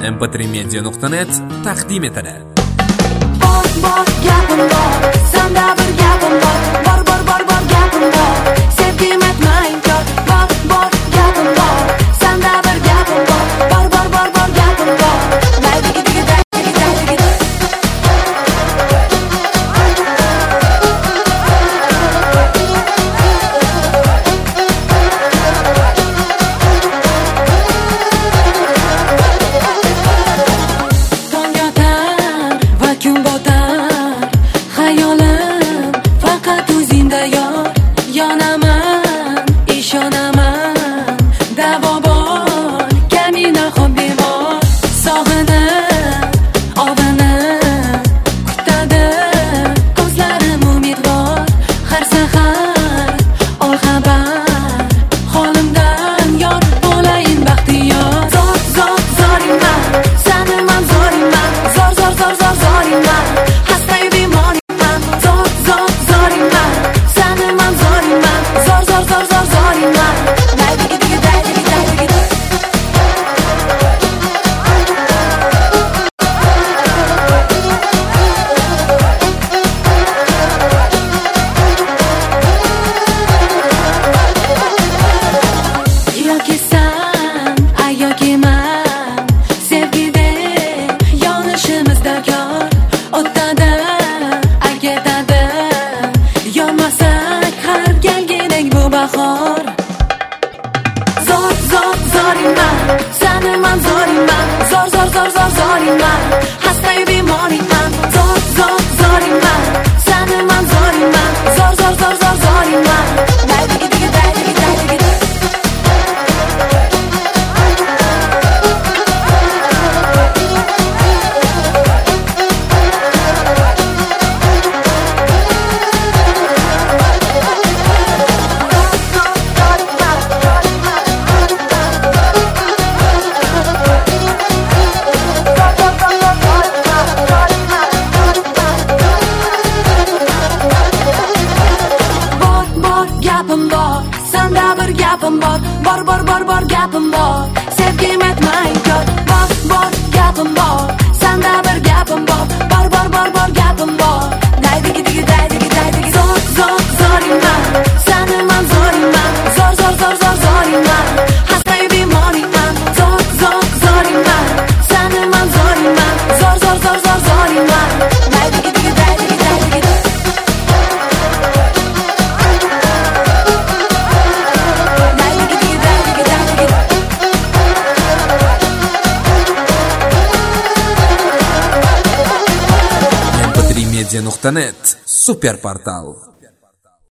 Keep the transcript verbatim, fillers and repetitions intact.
em p три media nuqta net taqdim etadi. Bor bor gapim bor, senda bir gapim bor. Bor bor bor bor gapim bor, sevgim etma inkor. Bor bor gapim bor, senda bir gapim bor. Bor bor bor bor gapim bor. Mayli gidi gidi gidi gidi. Tong yotar va kun botar, xayolim faqat o'zingda yor. Yonaman, ishonaman, davo bor, kamina hobbi bor. Sog'inib, ovinib, kutadi ko'zlarim umidvor. Har sahar ol xabar, holimdan yor bo'layin baxtiyor. Zor zor zoringman, saniman zoringman, zor zor zor zor zoringman, hastay bemorman. Zor zor zoringman, saniman zoringman, zor zor zor zor zoringman. Mayli gidi gidi mayli gidi mayli gidi. Yoki sen, ay yoki men, sevgide yonishimiz darkor. O'tadi, ay ketadi, yonmasak har galgidek bu bahor. Zor zor zoringman, saniman zoringman, zor zor zor zor zoringman, hastay bemorman. Zor zor zoringman, saniman zoringman, zor zor zor zor zoringman. Mayli gidi gidi mayli gidi mayli gidi. Bor bor gapim bor, senda bir gapim bor. Bor bor bor bor gapim bor, sevgim etma inkor. Bor bor gapim bor, senda bir gapim bor. Bor bor bor bor gapim bor. Daydi gidi gidi daydi gidi daydi gidi. Zor zor zoringman, saniman zoringman, zor zor zor zor zoringman, hastay bemorman. Zor zor zoringman, saniman zoringman, zor zor zor zor zoringman. Daydi gidi gidi daydi gidi daydi gidi. Mayli gidi gidi mayli gidi mayli gidi. em p три media nuqta net super portal.